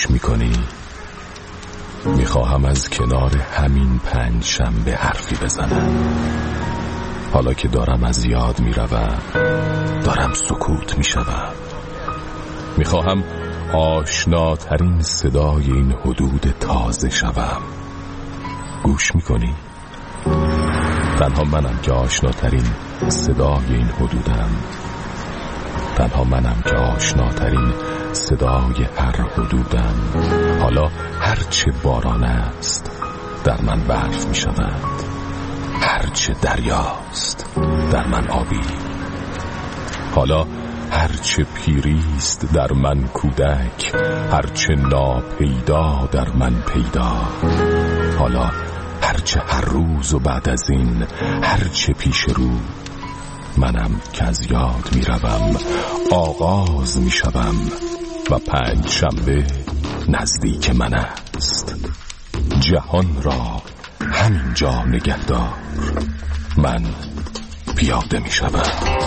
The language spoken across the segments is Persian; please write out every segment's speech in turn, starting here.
گوش میکنی؟ میخواهم از کنار همین پنجشنبه حرفی بزنم. حالا که دارم از یاد میروم، دارم سکوت میشوم. میخواهم آشناترین صدای این حدود تازه شوم. گوش میکنی؟ تنها منم که آشناترین صدای این حدودم. تنها منم که آشناترین صدای هر حدودم. حالا هرچه باران است در من برف می شود، هرچه دریاست در من آبی. حالا هرچه پیریست در من کودک، هرچه ناپیدا در من پیدا. حالا هرچه هر روز و بعد از این هرچه پیش رو، منم که از یاد می روم، آغاز می شوم و پنجشنبه نزدیک من است. جهان را همینجا نگهدار، من پیاده می شوم.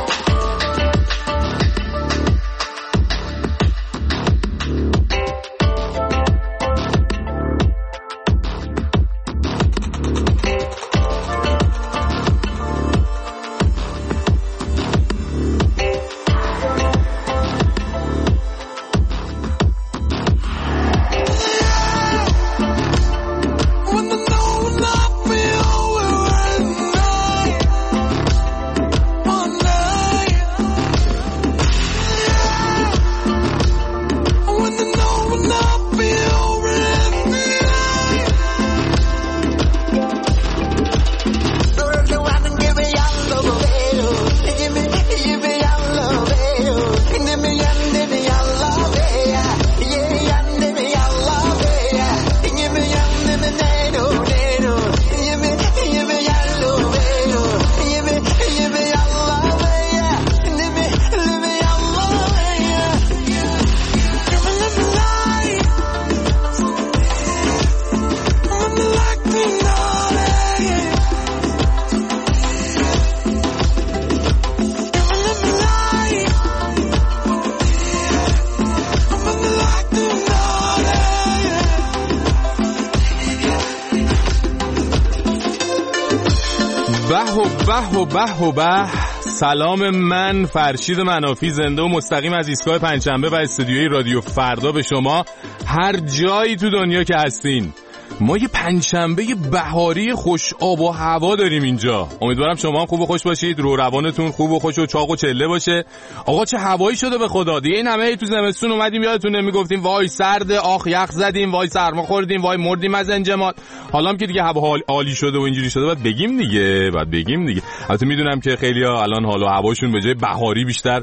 به سلام، من فرشید منافی، زنده و مستقیم از ایستگاه پنجشنبه و استودیوی رادیو فردا به شما هر جایی تو دنیا که هستین. ما یه پنجشنبه بهاری خوش آب و هوا داریم اینجا. امیدوارم شما هم خوب و خوش باشید، رو روانتون خوب و خوش و چاق و چله باشه. آقا چه هوایی شده به خدا دیگه. این همه تو زمستون اومدیم یادتونه میگفتیم وای سرد، آخ یخ زدیم، وای سرما خوردیم، وای مردیم از انجماد. حالا هم که دیگه هوا عالی شده و اینجوری شده باید بگیم دیگه. البته میدونم که خیلی‌ها الان حال و هواشون به جای بهاری بیشتر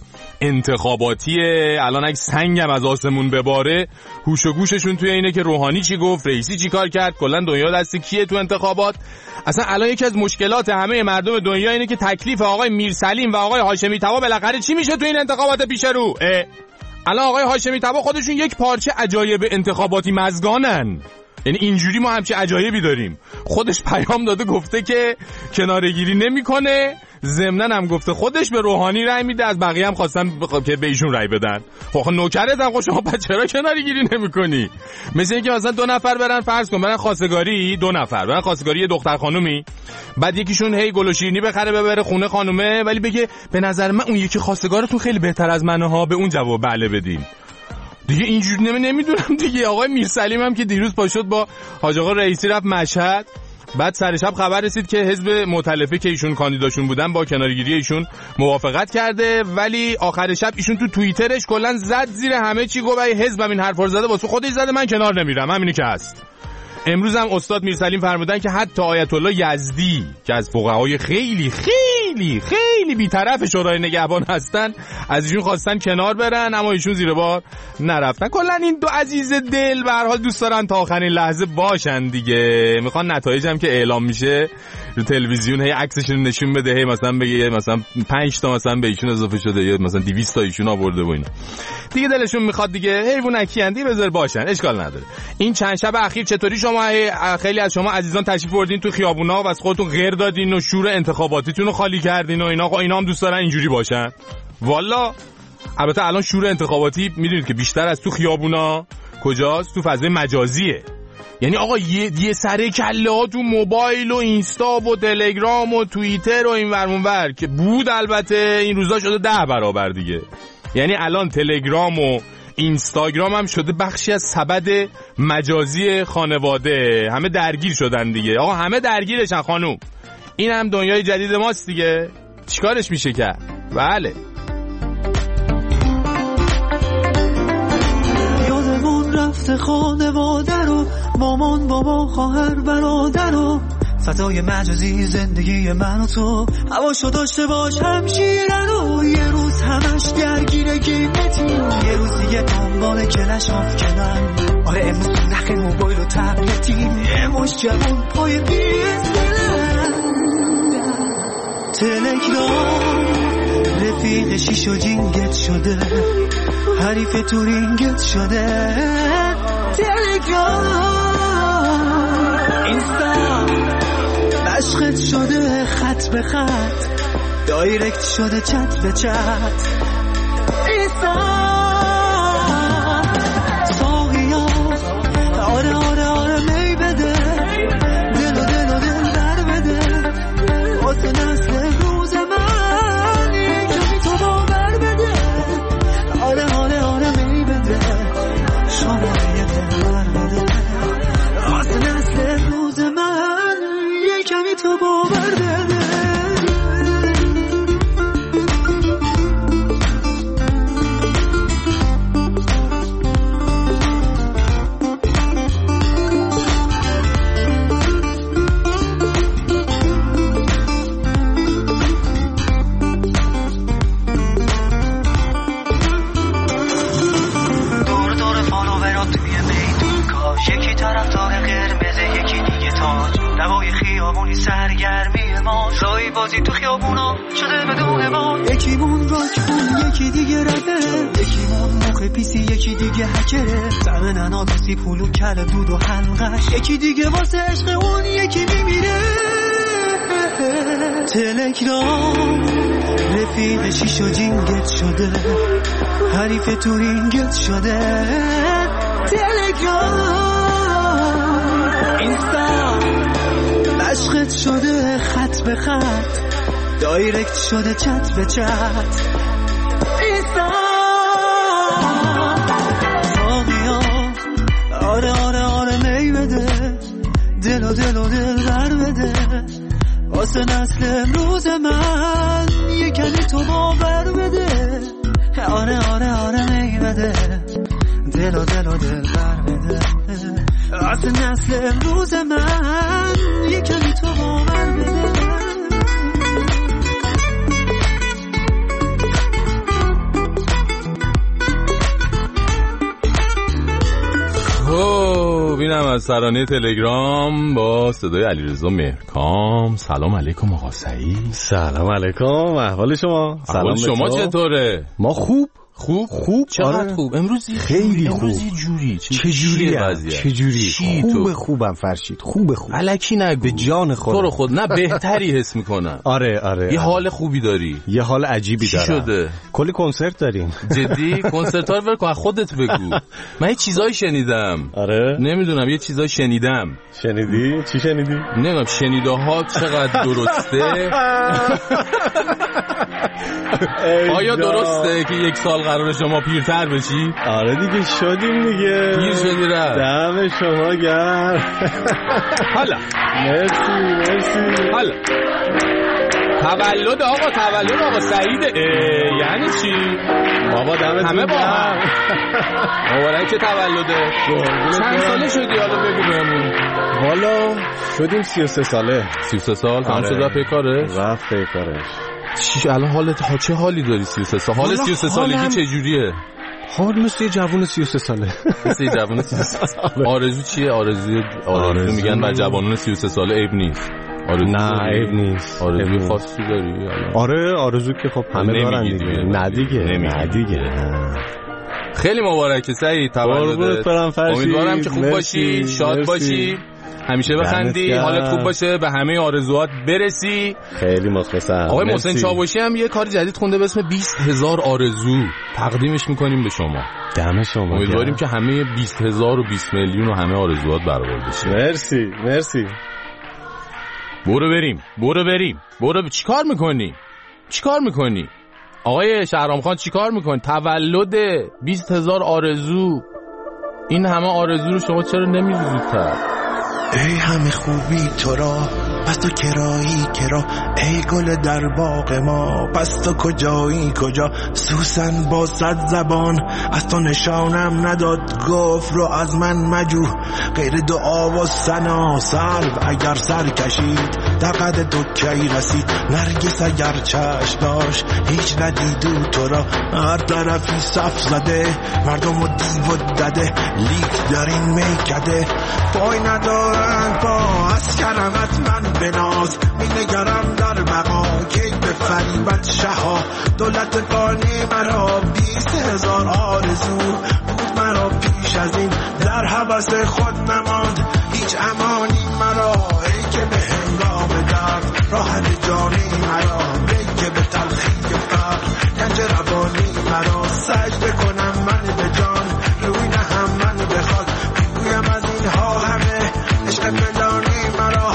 انتخاباتیه. الان اگه سنگم از آسمون بباره هوش و گوششون توی اینه که روحانی چی گفت، رئیسی چی کار کرد، کلا دنیا دست کیه تو انتخابات. اصلا الان یکی از مشکلات همه مردم دنیا اینه که تکلیف آقای میرسلیم و آقای هاشمی طبا بالاخره چی میشه تو این انتخابات پیش رو. الان آقای هاشمی طبا خودشون یک پارچه عجایب انتخاباتی مزگانن. یعنی اینجوری ما همچی عجایبی داریم. خودش پیام داده گفته که کناره‌گیری نمی‌کنه، ضمناً هم گفته خودش به روحانی رای میده، از بقیه هم خواستن که به ایشون رای بدن. خب نوکرتم، خب شما چرا کناره‌گیری نمی‌کنی؟ مثل اینکه مثلا دو نفر برن، فرض کن برن خواستگاری، دو نفر برن خواستگاری یه دختر خانومی، بعد یکیشون هی گل و شیرینی بخره ببره خونه خانومه، ولی بگه به نظر من اون یکی خواستگارتون خیلی بهتر از منه ها، به اون جواب بله بدین. دیگه اینجوری نمیدونم دیگه. آقای میرسلیم هم که دیروز پا شد با حاج آقا رئیسی رفت مشهد، بعد سر شب خبر رسید که حزب مؤتلفه که ایشون کاندیداشون بودن با کناره‌گیری ایشون موافقت کرده، ولی آخر شب ایشون تو توییترش کلا زد زیر همه چی، گفت حزبم این حرفا رو زده واسه خودش زده، من کنار نمیرم، همینی که هست. امروز هم استاد میرسلیم فرمودن که حتی آیت الله یزدی که از فقهای خیلی خیلی خیلی بی‌طرف شورای نگهبان هستن، از ایشون خواستن کنار برن، اما ایشون زیر بار نرفتن. کلا این دو عزیز دل به هر حال دوست دارن تا آخرین لحظه باشن دیگه. میخوان نتایجم که اعلام میشه رو تلویزیون هی عکسشون نشون بده، هی مثلا بگه مثلا 5 تا مثلا به ایشون اضافه شده یا مثلا 200 تا ایشون آورده و اینا. دیگه دلشون میخواد دیگه حیوانکی اندی بذار باشن، اشکال نداره. این چند شب اخیر چطوری شما خیلی از شما عزیزان تشریف بردین تو خیابونا و از خودتون غیر دادین و شور انتخاباتیتون رو خالی کردین و اینا هم دوست دارن اینجوری باشن. والا البته الان شور انتخاباتی میدونید که بیشتر از تو خیابونا کجاست؟ تو فضای مجازیه. یعنی آقا یه سر کله ها تو موبایل و اینستا و تلگرام و توییتر و این ور اون ور که بود، البته این روزا شده 10 برابر دیگه. یعنی الان تلگرام و اینستاگرام هم شده بخشی از سبد مجازی خانواده. همه درگیر شدن دیگه. آقا همه درگیرشن خانوم. این هم دنیای جدید ماست دیگه. چیکارش میشه کرد؟ بله. یادمون رفته خانواده رو، مامان بابا خواهر برادر رو، فضای مجازی زندگی من و تو، هواشو داشته باش همشیره رو. یه روز همش درگیر گیمتیم، یه روز دیگه دنبال کلش آفکنن. آره امروز تو نخ موبایل و تبلتیم، یه مش جوون پای پیس دلن. تلگرام رفیق شیش و جینگت شده، حریف تورینگت شده. تلگرام اینستا عشقت شده خط به خط، دایرکت شده چت به چت. اینستا ساقیا آره آره آره می بده، دل و دل و دل در بده، واسه نسل روز من کمی تو باور بده. آره آره آره می بده، شما یه دل بر بده، واسه نسل روز من کمی تو باور بده. دور دور فالوورات توی میدون کاش، یکی طرفدار قرمز یکی دیگه تاج، دوای خیابونی سرگرمی ما، جایی بازی تو خیابونا شده بدون ما. یکیمون راکمون یکی دیگه رده، یکیمون مخ پیسی یکی دیگه هکره، زمن انادوسی پولو کل دود و حلقش، یکی دیگه واسه عشق اون یکی میمیره. تلگرام رفیق شیش و جینگت شده، حریف تورینگت شده. تلگرام اینستا عشقت شده خط به خط، دایرکت شده چت به چت. اینستا ساقیا آره آره آره می بده، دل و دل و دل در بده، واسه نسل امروز من یه کمی تو باور بده. آره آره آره می بده، دل و دل و دل در بده، واسه نسل امروز من یه کمی تو باور بده. بینم از ترانه تلگرام با صدای علیرضا مهرکام. سلام علیکم آقا سعید. سلام علیکم، احوال شما؟ سلام شما چطوره؟ ما خوب چقدر آره. خوب امروز خیلی خوب. امروز یه جوری چه جوری خوبم فرشید، خوب الکی نگو، به جان خودم تو رو خود نه بهتری حس میکنم. آره یه حال خوبی داری، یه حال عجیبی دارم. شده کلی کنسرت داریم. جدی؟ کنسرت ها رو برکن، خودت بگو. من یه چیزایی شنیدم. آره نمیدونم، یه چیزایی شنیدم. شنیدی؟ چی شنیدی؟ نمیدونم شنیده ها چقدر درسته. آیا درسته که یک سال قرار شما پیرتر بشی؟ آره دیگه شدیم دیگه، پیر شدی رفت. دم شما گرم. حالا مرسی. حالا تولد آقا سعید. یعنی چی؟ بابا دمتون همه با هم مبارک تولده. چند ساله شدی حالا بگو بهمون. حالا شدیم 33 ساله. 33 سال تمام شد رفت پیکارش؟ رفت پیکارش. چی الان حالت چه حالی داری 33 سال؟ حال 33 سالگی چه جوریه؟ حال مثل یه جوون 33 ساله. مثل یه جوون 33 ساله. آرزو چیه؟ آرزو میگن بر جوانان 33 ساله عیب نیست. نه عیب نیست. آرزو خاصی داری؟ آره آرزو که خب همه دارن دیگه. نه دیگه. خیلی مبارکه سعید تولدت. امیدوارم که خوب باشی، شاد باشی. همیشه بخندی، حالت خوب باشه، به همه آرزوات برسی. خیلی مخلصم. آقای محسن چاوشی هم یه کار جدید خونده به اسم 20,000 آرزو، تقدیمش میکنیم به شما. دم شما. امیدواریم که همه 20,000 و 20 میلیون و همه آرزوات برآورده بشه. مرسی. برو بریم. چیکار میکنی؟ آقای شهرام خان چیکار میکنی؟ تولد 20,000 آرزو، این همه آرزو رو شما چرا نمیری زودتر؟ ای همه خوبی تو را، پس تو کرایی کرا، ای گل در باغ ما، پس تو کجایی کجا؟ سوسن با 100 زبان از تو نشانم نداد، گفت رو از من مجو غیر دعا و ثنا. سرو اگر سر کشید در قد تو کی رسید؟ نرگس اگر چشم داشت هیچ ندیدو تو را. هر طرفی صف زده مردم و دیو و دده، لیک در این میکده پای ندارن پا. از کرمت من بناز مینگرم در بقا، کی به فریبت شها دولت فانی مرا. 20,000 آرزو بود مرا پیش از این، در هوس خود نماند هیچ امانی مرا. ای که به هنگام درد راحت جانی مرا، ای که به تلخی فقر گنج روانی مرا. سجده کنم من به جان روی نهم من بخواد، بگویم از اینها همه عشق فلانی مرا.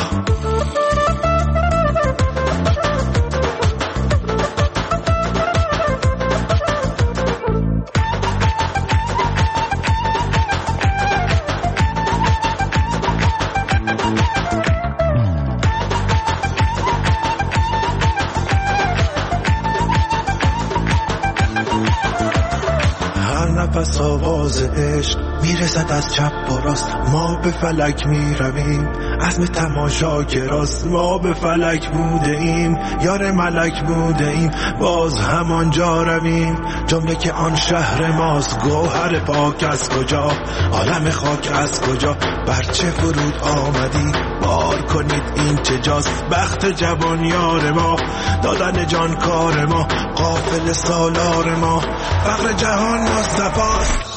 پس آواز عشق میرسد از چپ و راست، ما به فلک میرویم عزم تماشا که راست. ما به فلک بوده ایم یار ملک بوده ایم، باز همانجا رویم جمله که آن شهر ماست. گوهر پاک از کجا، عالم خاک از کجا، برچه فرود آمدی بار کنید این چه جاست. بخت جوان یار ما، دادن جان کار ما، قافل سالار ما، فقر جهان مصطفاست.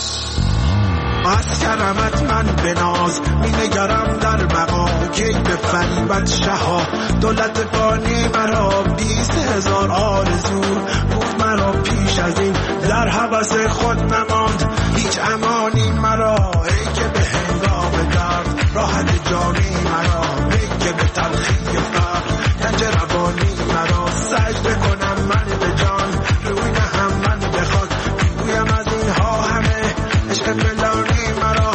از کرمت من بناز مینگرم در بقا، کی به فریبت شها دولت فانی مرا. 20,000 آرزو بود مرا پیش از این، در هوس خود نماند هیچ امانی مرا. ای که به هنگام درد راحت جانی مرا، ای که به تلخی فقر گنج روانی مرا. سجده کنم من به جان روی نهم من بخواد، بگویم از اینها همه عشق فلانی مرا.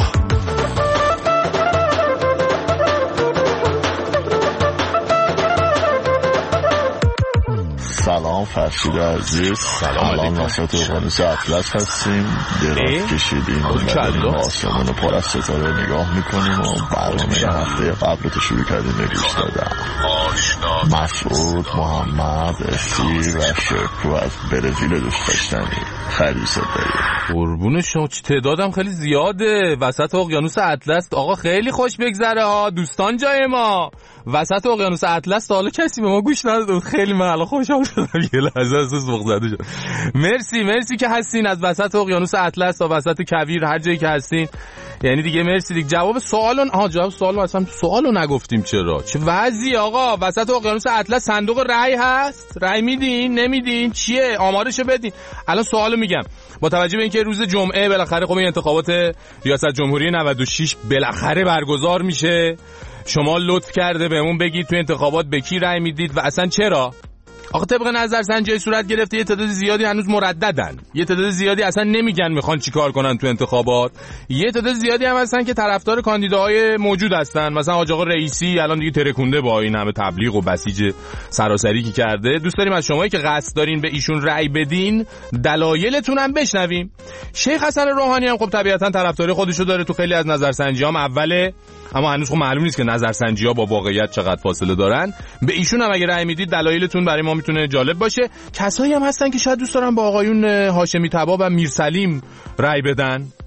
سلام فرشید عزیز، الان وسط اقیانوس اطلس هستیم، دراز کشیدیم و داریم آسمون پر از ستاره نگاه میکنیم و برنامه هفته قبل تو شروع کردیم نگوش دادم. مسعود، محمد، اسی و شکو از برزیل دوست داشتنی، خیلی صدایی قربون شما. تعدادم خیلی زیاده وسط اقیانوس اطلس. آقا خیلی خوش بگذره ها دوستان، جای ما وسط اقیانوس اطلس. تا حالا کسی به ما گوش نداد، خیلی من الان خوشحال شدم یه لحظه از ذوق زده شدم. مرسی که هستین از وسط اقیانوس اطلس تا وسط کویر، هر جایی که هستین. یعنی دیگه مرسی دیگه. جواب سوالو اصلا سوالو نگفتیم، چرا چه وضعی آقا؟ وسط اقیانوس اطلس صندوق رای هست؟ رای میدین نمیدین؟ چیه آمارشو بدین. الان سوالو میگم، با توجه به اینکه روز جمعه بالاخره خب انتخابات ریاست جمهوری 96 بالاخره برگزار میشه، شما لطف کرده بهمون بگید تو انتخابات به کی رای میدید و اصلا چرا؟ آخه طبق نظرسنجی صورت گرفته یه تعداد زیادی هنوز مرددن، یه تعداد زیادی اصلا نمیگن میخوان چیکار کنن تو انتخابات، یه تعداد زیادی هم هستن که طرفدار کاندیداهای موجود هستن، مثلا حاج آقا رئیسی الان دیگه ترکونده با این همه تبلیغ و بسیج سراسری که کرده. دوست داریم از شمایی که قصد دارین به ایشون رأی بدین دلایلتون هم بشنویم. شیخ حسن روحانی هم خب طبیعتا طرفداری خودشو داره، تو خیلی از نظرسنجی‌ها اوله، اما هنوز خب معلوم نیست که نظرسنجی‌ها با واقعیت چقدر فاصله دارن. به ایشون هم اگه رأی میدید دلایلتون برای ما میتونه جالب باشه. کسایی هم هستن که شاید دوست دارن با آقایون هاشمی طبا و میرسلیم رأی بدن.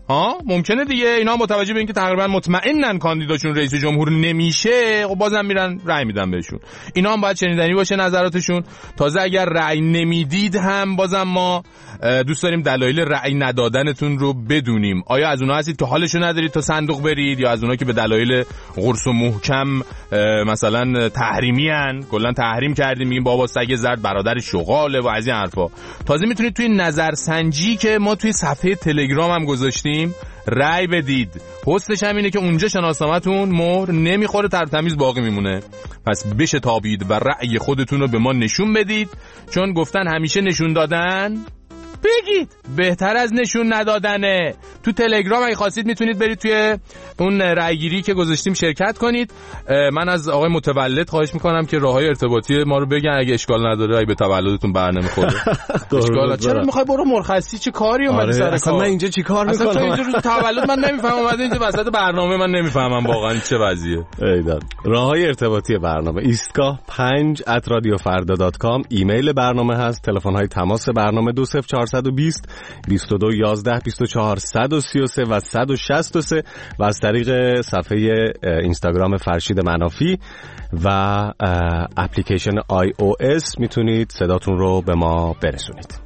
ممکنه دیگه اینا با توجه به اینکه تقریبا مطمئنن کاندیداشون رئیس جمهور نمیشه، خب بازم میرن رأی میدن بهشون. اینا هم باید شنیدنی باشه نظراتشون. تازه اگر رأی نمیدید هم بازم ما دوست داریم دلایل رأی ندادنتون رو بدونیم. آیا از اونها هستید که حالشو ندارید تا صندوق برید، یا از اونها که به دلایل قرص و محکم مثلا تحریمی ان، کلا تحریم کردیم میگیم بابا سگ زرد برادر شغاله و از این حرفا. تازه میتونید توی نظرسنجی که ما توی صفحه تلگرام هم گذاشتیم رأی بدید. پستش هم اینه که اونجا شناسنامه‌تون مهر نمیخوره، ترتمیز باقی میمونه. پس بشه تابید و رأی خودتون رو به ما نشون بدید، چون گفتن همیشه نشون دادن بگید بهتر از نشون ندادنه. تو تلگرام اگه خواستید میتونید برید توی اون رأیگیری که گذاشتیم شرکت کنید. من از آقای متولد خواهش میکنم که راههای ارتباطی ما رو بگن اگه اشکال نداره، اگه به تولدتون بر نمیخوره. اشکال چرا میخوای برو مرخصی؟ چه کاری اومدی سر کار؟ اصلا من اینجا چی کار میکنم؟ اصلا اینجا روز تولد من نمیفهمم، اومده اینجا وسط برنامه من نمیفهمم واقعا چه وضعیه. ایداد راههای ارتباطی برنامه ایستگاه 5@radiofarda.com، ایمیل برنامه هست، تلفن های تماس برنامه 20420 22 11 24 133 و 163 و از طریق صفحه اینستاگرام فرشید منافی و اپلیکیشن iOS میتونید صداتون رو به ما برسونید.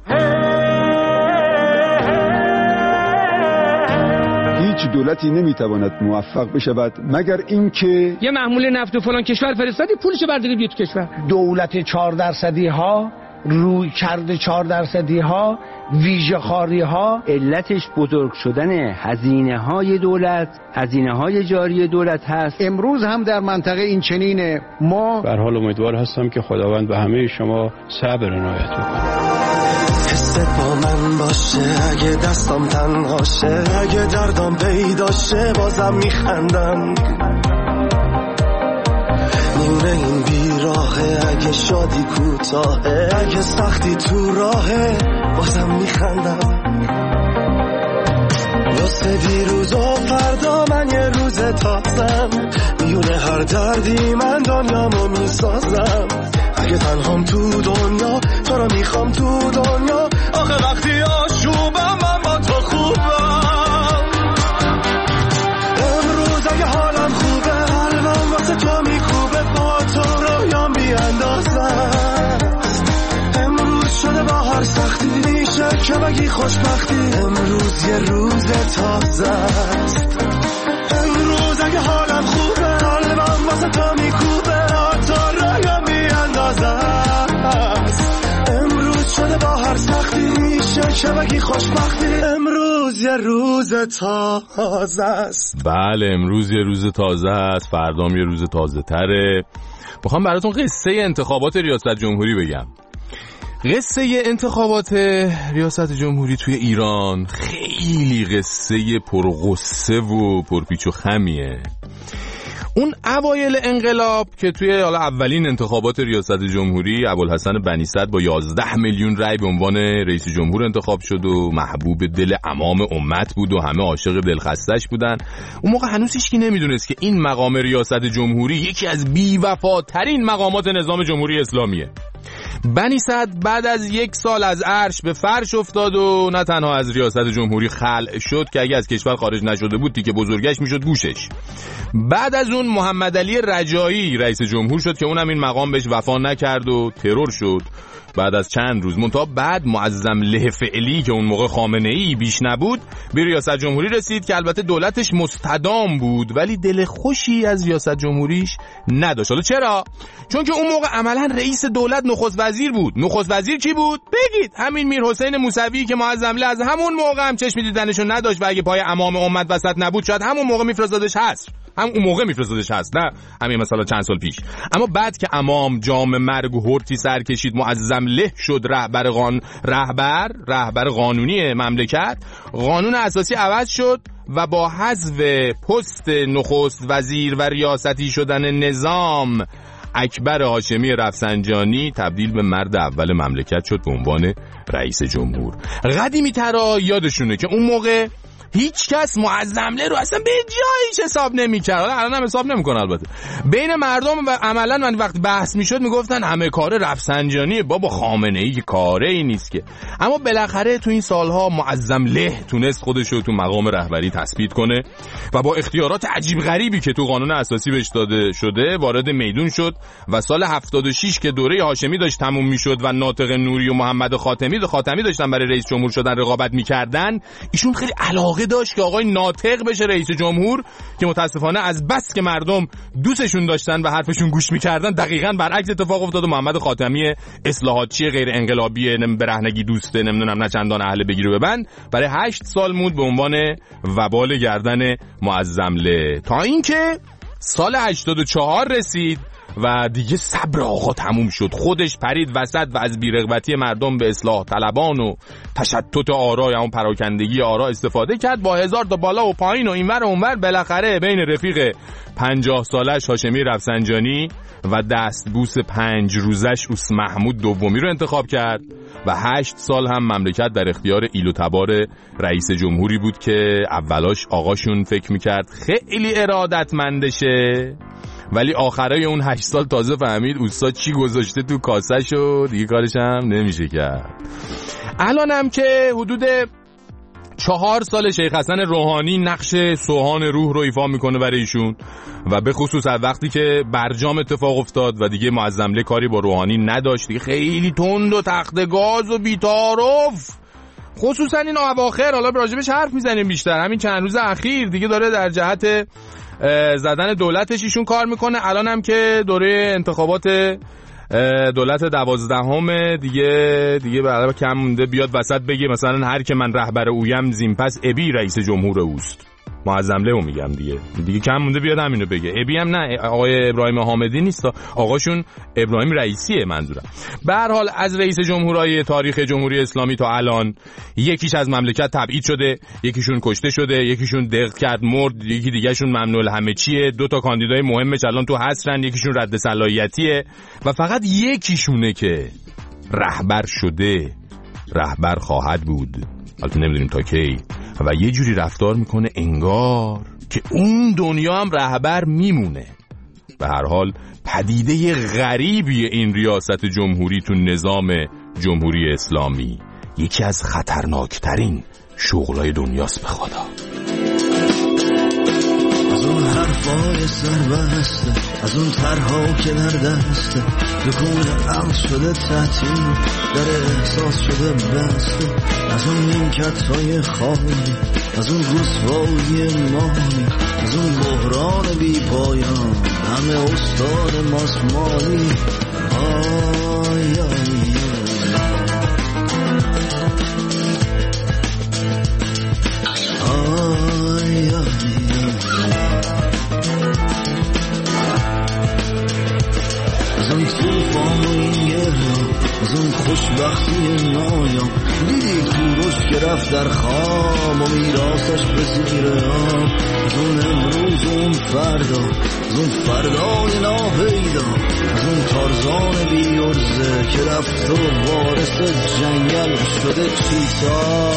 هیچ دولتی نمیتواند موفق بشود مگر اینکه یه محمول نفت و فلان کشور فرستادی پولشو برداری بیاد تو کشور. دولت 4% ها، روی کرده 4% ها، ویژه خاری ها، علتش بزرگ شدن هزینه های دولت، هزینه های جاری دولت هست. امروز هم در منطقه این چنینه. ما به هر حال امیدوار هستم که خداوند به همه شما صبر عنایت بکنه. حست با من باشه، اگه دستم تنهاشه، اگه دردم پیداشه بازم میخندم. نور این بیراهه، اگه شادی کوتاهه، اگه سختی تو راهه بازم میخندم. واسه دیروز و فردا من یه روز تازم، میونه هر دردی من دنیامو میسازم. اگه تنهام تو دنیا تو رو میخوام تو دنیا، آخه وقتی آشوبم من با تو خوبم. امروز اگه حالم خوبه قلبم واسه تو میکوبه، با تو رویام بیاندازم. امروز شده با هر سختی میشه که بگی خوشبختی، امروز یه روز تازه است. امروز اگه حالم خوبه قلبم واسه تو میکوبه، با تو رویام بیاندازم. امروز شده با هر سختی میشه که بگی خوشبختی، امروز یه روز تازه است. بله امروز یه روز تازه است، فردام یه روز تازه تره. میخوام براتون قصه انتخابات ریاست جمهوری بگم. قصه انتخابات ریاست جمهوری توی ایران خیلی قصه پرغصه و پرپیچ و خمیه. اون اوایل انقلاب که توی اولین انتخابات ریاست جمهوری ابوالحسن بنی صدر با 11 میلیون رای به عنوان رئیس جمهور انتخاب شد و محبوب دل عوام امت بود و همه عاشق دلخستش بودن. اون موقع هنوز هیچکی نمیدونست که این مقام ریاست جمهوری یکی از بی‌وفاترین مقامات نظام جمهوری اسلامیه. بنی صدر بعد از 1 سال از عرش به فرش افتاد و نه تنها از ریاست جمهوری خلع شد که اگه از کشور خارج نشده بود که بزرگش میشد گوشش. بعد از اون محمد علی رجایی رئیس جمهور شد که اونم این مقام بهش وفا نکرد و ترور شد. بعد از چند روز منتها بعد معظم له فعلی که اون موقع خامنه‌ای بیش نبود به ریاست جمهوری رسید که البته دولتش مستدام بود ولی دل خوشی از ریاست جمهوریش نداشت. حالا چرا؟ چون که اون موقع عملا رئیس دولت نخست وزیر بود. نخست وزیر کی بود؟ بگید همین میرحسین موسوی که معظم له از همون موقع هم چشم دیدنشو نداشت و اگه پای امام امت وسط نبود شاید همون موقع میفرستادش حصر. اون موقع میفرستادش هست، نه همین مثلا چند سال پیش. اما بعد که امام جام مرگ و هرتی سر کشید معظم له شد رهبر قانونی مملکت، قانون اساسی عوض شد و با حذف پست نخست وزیر و ریاستی شدن نظام اکبر هاشمی رفسنجانی تبدیل به مرد اول مملکت شد به عنوان رئیس جمهور. قدیمی ترا یادشونه که اون موقع هیچ کس معظمله رو اصلا به جایش حساب نمی‌کرد. حالا الان هم حساب نمی‌کنه البته. بین مردم و عملاً من وقت بحث می‌شد میگفتن همه کار رفسنجانیه. بابا خامنه‌ای که کاره ای نیست که. اما بالاخره تو این سالها معظمله تونست خودش رو تو مقام رهبری تثبیت کنه و با اختیارات عجیب غریبی که تو قانون اساسی بهش داده شده وارد میدون شد و سال 76 که دوره هاشمی داشت تموم میشد و ناطق نوری و محمد خاتمی داشتن برای رئیس جمهور شدن رقابت میکردن، ایشون خیلی علاقه داشت که آقای ناطق بشه رئیس جمهور، که متاسفانه از بس که مردم دوستشون داشتن و حرفشون گوش میکردن دقیقاً برعکس اتفاق افتاد و محمد خاتمی اصلاحاتچی غیر انقلابی برهنگی دوسته نمیدونم نه چندان اهل بگیرو ببند برای 8 سال موند به عنوان وبال گردن معظمله، تا اینکه سال 84 رسید و دیگه صبر آقا تموم شد. خودش پرید وسط و از بی‌رغبتی مردم به اصلاح طلبان و تشتت آرا، اون پراکندگی آرا استفاده کرد. با 1000 تا بالا و پایین و اینور و اونور بالاخره بین رفیق 50 سالش هاشمی رفسنجانی و دستبوس 5 روزش اوس محمود دومی رو انتخاب کرد و 8 سال هم مملکت در اختیار ایل و تبار رئیس جمهوری بود که اولاش آقاشون فکر میکرد خیلی ارادتمندشه، ولی آخرای اون 8 سال تازه فهمید اوستا چی گذاشته تو کاسش و دیگه کارش هم نمیشه کرد. الان هم که حدود 4 سال شیخ حسن روحانی نقش سوهان روح رو ایفا میکنه برای ایشون و به خصوص از وقتی که برجام اتفاق افتاد و دیگه معظمله کاری با روحانی نداشت، دیگه خیلی تند و تخت گاز و بی‌تعارف، خصوصا این اواخر، حالا راجبش حرف میزنیم بیشتر، همین چند روز اخیر دیگه داره در جهت زدن دولتش ایشون کار میکنه. الان هم که دوره انتخابات دولت 12 دیگه برای کم مونده بیاد وسط بگه مثلا هر که من رهبر اویم زین پس ابی رئیس جمهور اوست. معظمله رو میگم دیگه کم مونده بیاد همینو بگه. ابی هم نه، آقای ابراهیم حامدی نیست، آقاشون ابراهیم رئیسیه منظورم. به هر حال از رئیس جمهورای تاریخ جمهوری اسلامی تا الان یکیش از مملکت تبعید شده، یکیشون کشته شده، یکیشون دق کرد مرد، یکی دیگهشون ممنوع الهمه چیه، 2 تا کاندیدای مهمش الان تو حصرن، یکیشون رد صلاحیتیه و فقط یکیشونه که رهبر شده، رهبر خواهد بود، البته نمیدونیم تا کی، و یه جوری رفتار میکنه انگار که اون دنیا هم رهبر میمونه. به هر حال پدیده غریبی این ریاست جمهوری تو نظام جمهوری اسلامی یکی از خطرناکترین شغلای دنیاست به خدا. از اون حرفای سربسته، از اون طرها که در دسته، دکون عقل شده تعطیل، در احساس شده بسته، از اون نیمکت‌های خالی، از اون رسوایی مالی، از اون بحران بی پایان، همه استاد ماسمالی. آی آی از اون خوشبختی نایام، دیدی کوروش که رفت در خواب و میراثش به زیر آب، از اون امروز و اون فردا، از اون فردای ناپیدا، از اون تارزان بیورزه که رفت و وارث جنگل شده چیتا.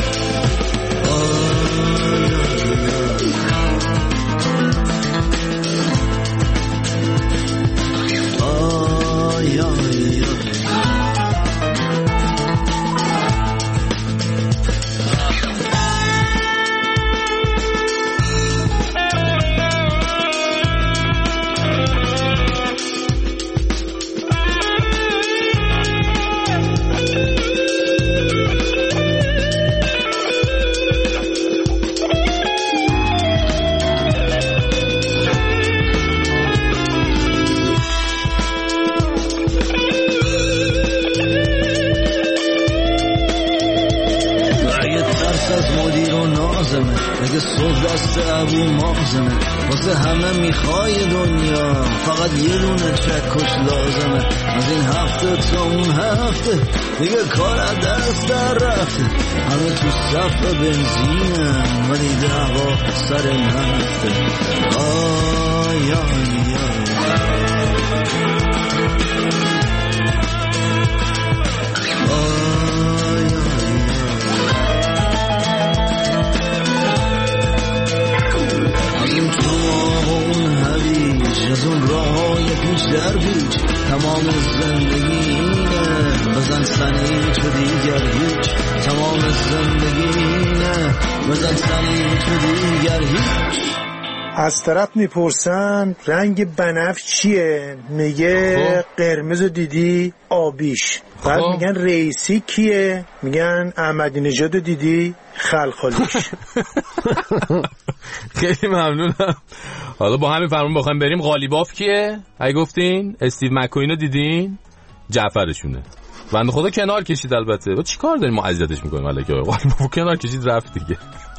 اگه صبح دست ابو مغزمه، واسه همه میخوای دنیا، فقط یه دونه چکش لازمه. از این هفته تا اون هفته دیگه کار از دست در رفته، همه تو صف بنزینم ولی دعوا سر نفته. آی آی بزن سنی تو دیگر هیچ تمام زندگی نه بزن سنی تو دیگر هیچ. از طرف میپرسن رنگ بنفش چیه؟ میگه قرمز دیدی آبیش. بعد میگن رئیسی کیه؟ میگن احمدی نژاد دیدی خلخالیش. خیلی ممنونم. حالا با همین فرمون بخوایم بریم قالیباف کیه؟ اگه گفتین استیو مک‌کوین رو دیدین؟ جعفرشونه. بنده خدا کنار کشید البته. با چیکار داریم ما اذیتش میکنیم الکی قالیباف کنار کشید رفت دیگه.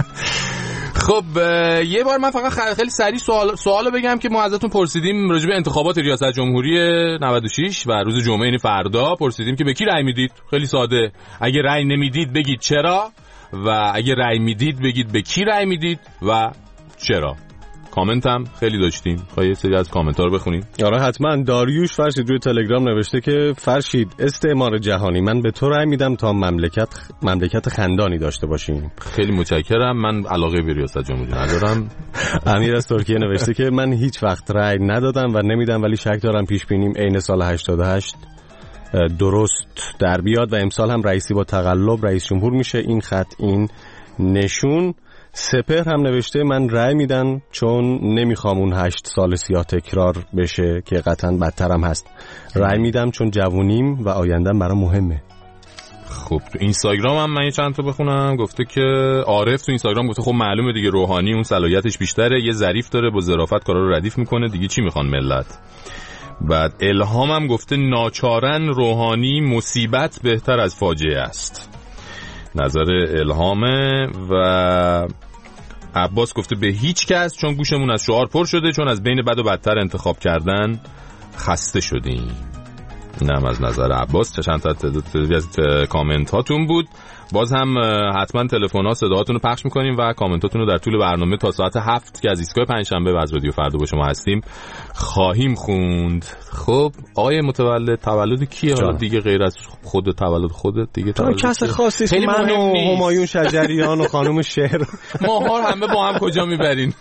خب یه بار من فقط خیلی سریع سوالو بگم که ما ازتون پرسیدیم راجع به انتخابات ریاست جمهوری 96 و روز جمعه یعنی فردا پرسیدیم که به کی رأی میدید. خیلی ساده، اگه رأی نمیدید بگید چرا و اگه رأی میدید بگید به کی رأی میدید و چرا. کامنت هم خیلی داشتیم. خواهی یه سری از کامنت ها رو بخونیم. آره حتما. داریوش فرشید روی تلگرام نوشته که فرشید استعمار جهانی من به تو رأی میدم تا مملکت خندانی داشته باشیم. خیلی متشکرم. من علاقه به ریاست جمهوری ندارم. امیر از ترکیه نوشته که من هیچ وقت رأی ندادم و نمیدم ولی شک دارم پیش بینیم عین سال 88 درست در بیاد و امسال هم رئیسی با تقلب رئیس جمهور میشه. این خط این نشون. سپهر هم نوشته من رأی میدم چون نمیخوام اون 8 سال سیاه تکرار بشه که قطعا بدترم هست. رأی میدم چون جوونیم و آیندم برام مهمه. خب تو اینستاگرام هم من یه چند تا بخونم. گفته که عارف تو اینستاگرام گفته خب معلومه دیگه روحانی اون صلاحیتش بیشتره، یه ظریف داره با ظرافت کارا رو ردیف میکنه دیگه، چی میخوان ملت. بعد الهام هم گفته ناچارن روحانی مصیبت بهتر از فاجعه است. نظر الهامه. و عباس گفته به هیچ کس چون گوشمون از شعار پر شده، چون از بین بد و بدتر انتخاب کردن خسته شدیم. اینم از نظر عباس. چند تا از کامنت هاتون بود. باز هم حتما تلفن ها صداهاتون رو پخش میکنیم و کامنتاتون رو در طول برنامه تا ساعت 7 که از ایستگاه پنجشنبه و از رادیو فردا با شما هستیم خواهیم خوند. خب آقای متولد تولد کیه حالا دیگه غیر از خود تولد خودت دیگه تو کس خاصی من و همایون شجریان و خانم شهر ماها همه با هم کجا میبرین؟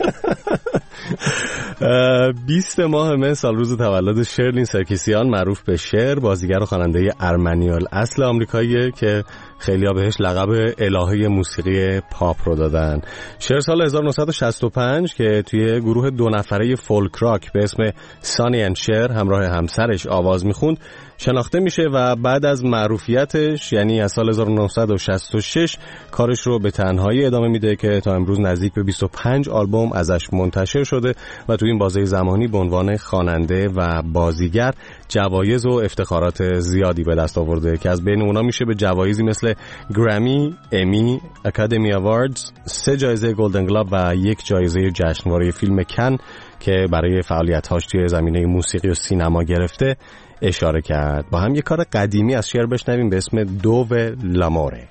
20 ماه مه سال روز تولد شرلین سرکیسیان معروف به شر، بازیگر و خواننده ارمنیال اصل آمریکاییه که خیلی‌ها بهش لقب الهه موسیقی پاپ رو دادن. شر سال 1965 که توی گروه 2 نفره فولک راک به اسم سانی اند شر همراه همسرش آواز میخوند شناخته میشه و بعد از معروفیتش یعنی از سال 1966 کارش رو به تنهایی ادامه میده که تا امروز نزدیک به 25 آلبوم ازش منتشر شده و تو این بازه زمانی به عنوان خواننده و بازیگر جوایز و افتخارات زیادی به دست آورده که از بین اونا میشه به جوایزی مثل گرمی، امی، اکادمی اواردز، 3 جایزه گلدن گلوب و 1 جایزه جشنواره فیلم کن که برای فعالیت‌هاش توی زمینه موسیقی و سینما گرفته اشاره کرد. با هم یک کار قدیمی از شعر بشنویم به اسم دوو لاموره.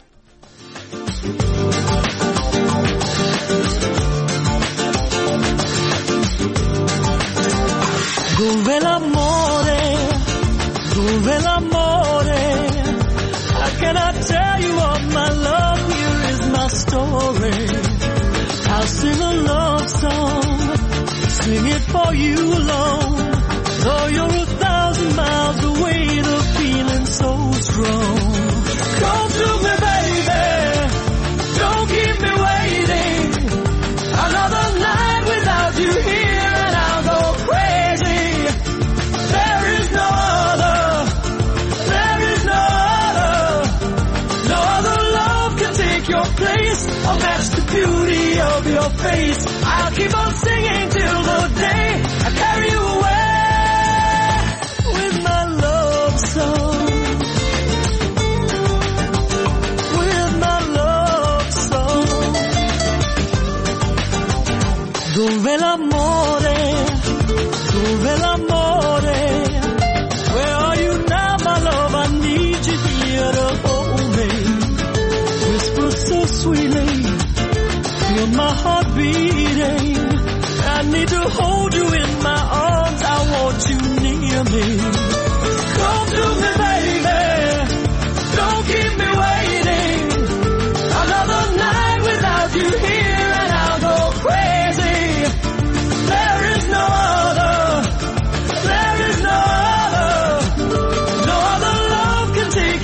Dove l'amore, dove l'amore, I cannot tell you all my love, here is my story. I'll sing a love song, sing it for you alone. Though you're 1,000 miles away, the feeling's so strong. Come to me, baby, don't keep me waiting. Another night without you here and I'll go crazy. There is no other, there is no other. No other love can take your place or match the beauty of your face. I'll keep on singing till the day I carry you away. Dove l'amore, dove l'amore, where are you now, my love? I need you here to hold me. Whisper so sweetly, feel my heart beating. I need to hold you in my arms, I want you near me. Come to me, baby, don't keep me waiting. Another night without you here and I'll go crazy. There is no other, there is no other. No other love can take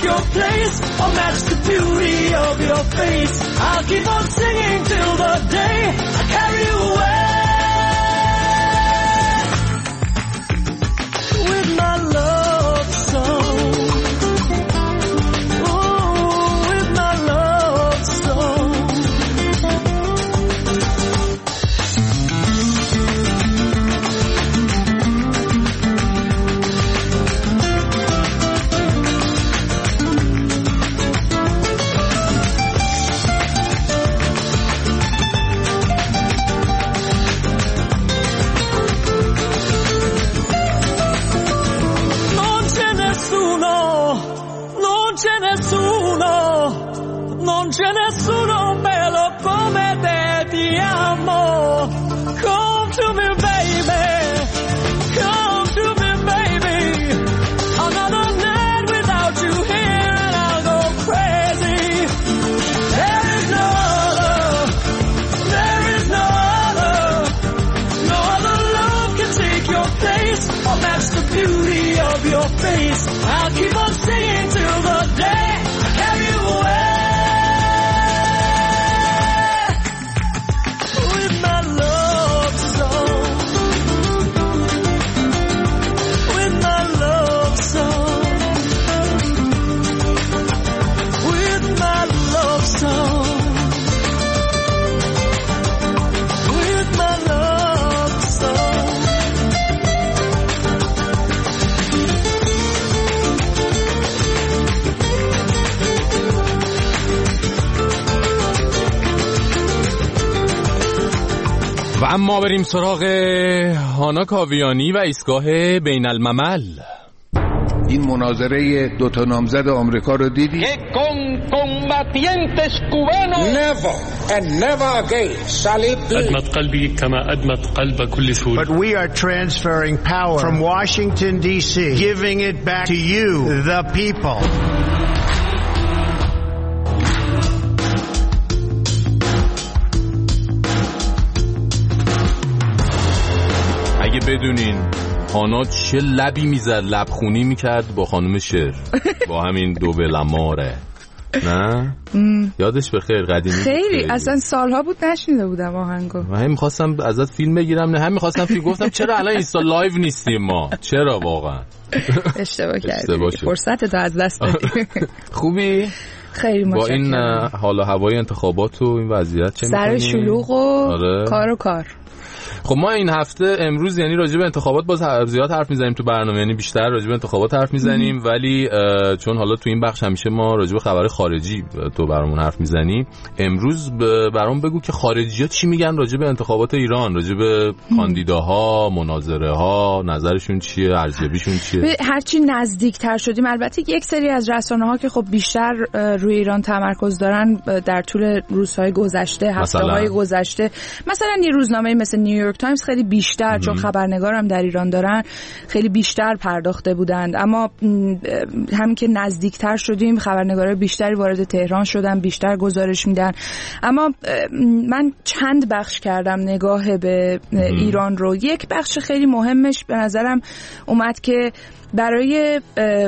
or match the beauty of your face. I'll keep on singing till the day I carry you away. With my love song. Ooh, with my love song. Non c'è nessuno bello come te, ti amo. Come to me baby, come to me baby. Another night without you here and I'll go crazy. There is no other, there is no other. No other love can take your place or match the beauty of your face. I'll keep on singing till the day I carry you away. و اما بریم سراغ هانا کاویانی و ایستگاه بین الملل. این مناظره دوتا نامزد آمریکا رو دیدی؟ Never and never again shall it be. أدمت قلبي كما أدمت قلب كل سوري. But we are transferring power from Washington D.C., giving it back to you, the people. اگه بدونین هانا چه لبی میزد، لبخونی میکرد با خانم شر با همین دو بلماره. نه یادش بخیر، قدیمی خیلی اصلا سالها بود نشنیده بودم آهنگو. من میخواستم ازت فیلم بگیرم، نه هم میخواستم فیلم، گفتم چرا الان اینستا لایو نیستیم ما، چرا واقعا اشتباه کردی، فرصت تو از دست دادی. خوبی؟ خیلی متشکرم. با این حال و هوای انتخابات و این وضعیت چه می‌کنی؟ سر شلوغ و کار و کار. خب ما این هفته امروز یعنی راجع به انتخابات باز زیاد حرف میزنیم تو برنامه، یعنی بیشتر راجع به انتخابات حرف میزنیم، ولی چون حالا تو این بخش همیشه ما راجع به خبر خارجی تو برامون حرف میزنیم، امروز برام بگو که خارجی‌ها چی میگن راجع به انتخابات ایران، راجع به کاندیداها، مناظره‌ها، نظرشون چیه، ارزیابیشون چیه؟ هرچی نزدیکتر شدیم، البته یک سری از رسانه‌ها که خب بیشتر روی ایران تمرکز دارن در طول روزهای گذشته، هفته‌های گذشته، مثلا یه روزنامه مثل نیویورک تایمز خیلی بیشتر، چون خبرنگارم در ایران دارن، خیلی بیشتر پرداخته بودند. اما همین که نزدیکتر شدیم خبرنگارای بیشتری وارد تهران شدن، بیشتر گزارش میدن. اما من چند بخش کردم نگاه به ایران رو. یک بخش خیلی مهمش به نظرم اومد که برای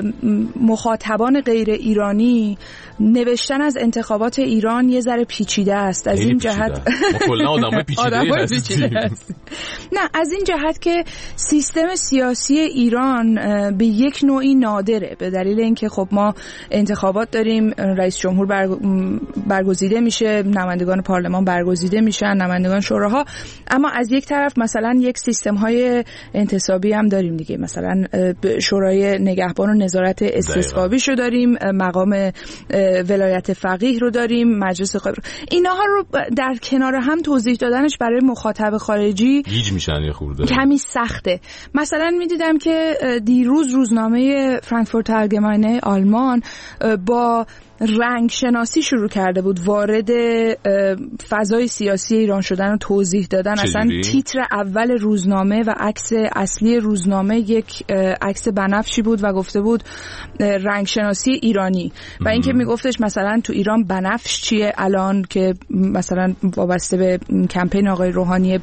مخاطبان غیر ایرانی نوشتن از انتخابات ایران یه ذره پیچیده است. از این جهت کلا آدمای پیچیده است. نه، از این جهت که سیستم سیاسی ایران به یک نوعی نادره، به دلیل اینکه خب ما انتخابات داریم، رئیس جمهور برگزیده میشه، نمایندگان پارلمان برگزیده میشن، نمایندگان شوراها، اما از یک طرف مثلا یک سیستم های انتصابی هم داریم دیگه، مثلا شورای نگهبان و نظارت استصوابیشو داریم، مقام ولایت فقیه رو داریم، مجلس اینها رو در کنار هم توضیح دادنش برای مخاطب خارجی گیج میشن، یه خورده کمی سخته. مثلا میدیدم که دیروز روزنامه فرانکفورت آلگماینه آلمان با رنگ شناسی شروع کرده بود، وارد فضای سیاسی ایران شدن و توضیح دادن. اصلا تیتر اول روزنامه و عکس اصلی روزنامه یک عکس بنفشی بود و گفته بود رنگ شناسی ایرانی و اینکه میگفتش مثلا تو ایران بنفش چیه الان که مثلا وابسته به کمپین آقای روحانیه، بعد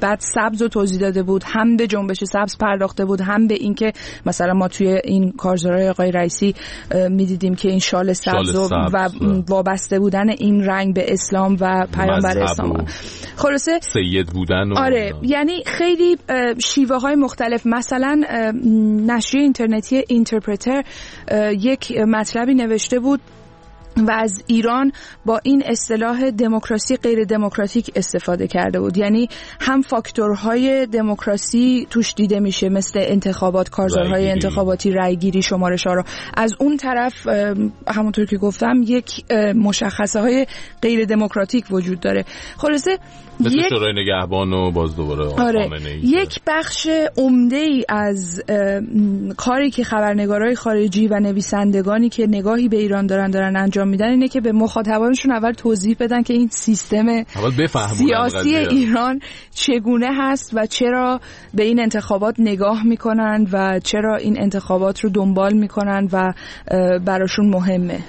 سبز رو توضیح داده بود، هم به جنبش سبز پرداخته بود، هم به اینکه مثلا ما توی این کارزارهای آقای رئیسی میدیدیم که این شال سبز و وابسته بودن این رنگ به اسلام و پیامبر اسلام، خلاصه سید بودن آره، یعنی خیلی شیوه های مختلف. مثلا نشریه اینترنتی اینترپرتر یک مطلبی نوشته بود و از ایران با این اصطلاح دموکراسی غیر دموکراتیک استفاده کرده بود، یعنی هم فاکتورهای دموکراسی توش دیده میشه مثل انتخابات، کارزارهای انتخاباتی، رأیگیری، شمارش ها رو، از اون طرف همونطور که گفتم یک مشخصه های غیر دموکراتیک وجود داره. خلاصه مثل شورای نگهبان و باز دوباره خامنه‌ای یک بخش عمده‌ای از کاری که خبرنگارای خارجی و نویسندگانی که نگاهی به ایران دارن انجام میدن اینه که به مخاطبانشون اول توضیح بدن که این سیستم سیاسی ایران چگونه هست و چرا به این انتخابات نگاه میکنن و چرا این انتخابات رو دنبال میکنن و براشون مهمه.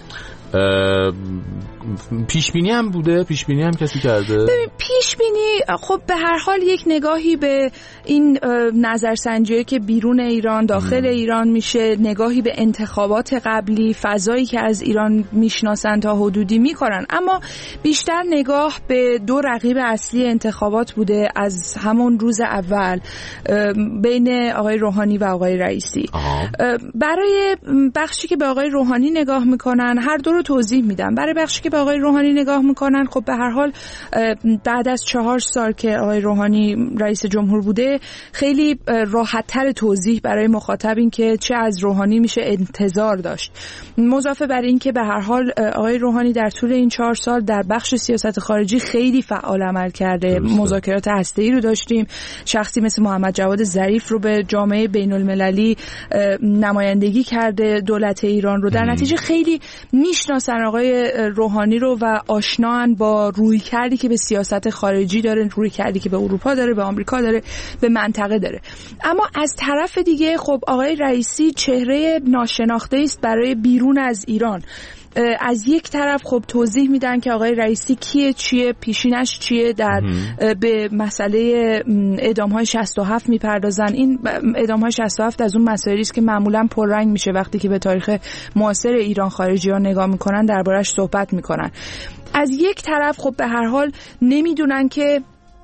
پیشبینی هم بوده؟ پیشبینی هم کسی کرده؟ ببین پیشبینی خب به هر حال یک نگاهی به این نظرسنجی که بیرون ایران داخل ایران میشه، نگاهی به انتخابات قبلی، فضایی که از ایران میشناسن تا حدودی میکنن، اما بیشتر نگاه به دو رقیب اصلی انتخابات بوده از همون روز اول بین آقای روحانی و آقای رئیسی. برای بخشی که به آقای روحانی نگاه میکنن هر دو رو توضیح میدم. برای بخشی که به آقای روحانی نگاه میکنن خب به هر حال بعد از 4 سال که آقای روحانی رئیس جمهور بوده خیلی راحت‌تر توضیح برای مخاطب این که چه از روحانی میشه انتظار داشت. مضافه بر این که به هر حال آقای روحانی در طول این 4 سال در بخش سیاست خارجی خیلی فعال عمل کرده. مذاکرات هسته‌ای رو داشتیم، شخصی مثل محمد جواد ظریف رو به جامعه بین‌المللی نمایندگی کرده، دولت ایران رو. در نتیجه خیلی میشناسن آقای روحانی رو و آشنان با رویکردی که به سیاست خارجی داره، رویکردی که به اروپا داره، به آمریکا داره، به منطقه داره. اما از طرف دیگه خب آقای رئیسی چهره ناشناخته است برای بیرون از ایران. از یک طرف خب توضیح میدن که آقای رئیسی کیه، چیه، پیشینش چیه، در به مسئله اعدام‌های 67 میپردازن. این اعدام‌های 67 از اون مسائلی است که معمولاً پررنگ میشه وقتی که به تاریخ معاصر ایران خارجی‌ها نگاه میکنن، دربارش صحبت میکنن. از یک طرف خب به هر حال نمیدونن که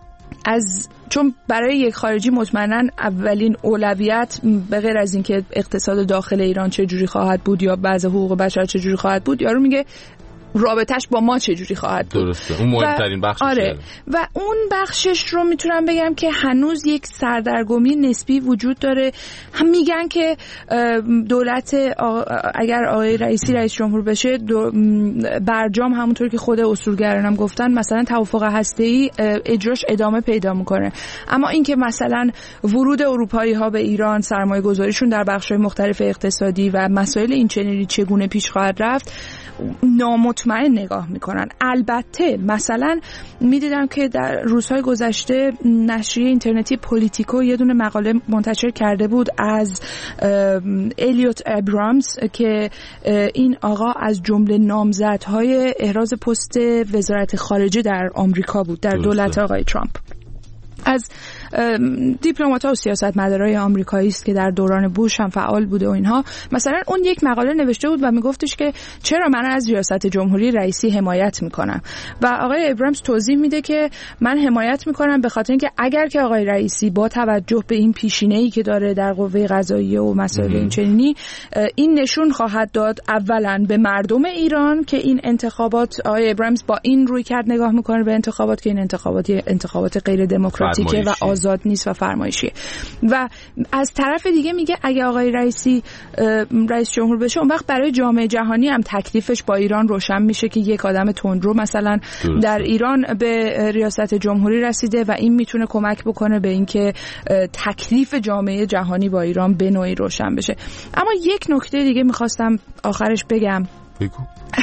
چون برای یک خارجی مطمئناً اولین اولویت به غیر از اینکه اقتصاد داخل ایران چه جوری خواهد بود یا بعض حقوق بشر چه جوری خواهد بود، یارو میگه رابطش با ما چه جوری خواهد بود. درسته، اون مهمترین بخشش. آره. و اون بخشش رو میتونم بگم که هنوز یک سردرگمی نسبی وجود داره. هم میگن که دولت اگر آقای رئیسی رئیس جمهور بشه برجام همونطور که خود اصولگرانم گفتن مثلا توافق هسته‌ای اجراش ادامه پیدا میکنه، اما اینکه مثلا ورود اروپایی ها به ایران، سرمایه گذاریشون در بخش‌های مختلف اقتصادی و مسائل این چنینی چگونه پیش خواهد رفت نامطمئن نگاه میکنن. البته مثلا میدیدم که در روزهای گذشته نشریه اینترنتی پولیتیکو یه دونه مقاله منتشر کرده بود از الیوت ابرامز که این آقا از جمله نامزدهای احراز پست وزارت خارجه در آمریکا بود در دولت آقای ترامپ. از دیپلمات‌ها و سیاستمدارای آمریکایی است که در دوران بوش هم فعال بوده و اینها. مثلا اون یک مقاله نوشته بود و میگفتش که چرا من از ریاست جمهوری رئیسی حمایت میکنم و آقای ابرامز توضیح میده که من حمایت میکنم به خاطر اینکه اگر که آقای رئیسی با توجه به این پیشینه‌ای که داره در قوه قضاییه و مسائل این چنینی، این نشون خواهد داد اولا به مردم ایران که این انتخابات، آقای ابرامز با این روی کرد نگاه میکنه به انتخابات که این انتخابات غیر دموکراتیکه و آزاد نیست و فرمایشیه، و از طرف دیگه میگه اگه آقای رئیسی رئیس جمهور بشه اون وقت برای جامعه جهانی هم تکلیفش با ایران روشن میشه که یک آدم تندرو مثلا در ایران به ریاست جمهوری رسیده و این میتونه کمک بکنه به اینکه تکلیف جامعه جهانی با ایران به نوعی روشن بشه. اما یک نکته دیگه میخواستم آخرش بگم. بگو.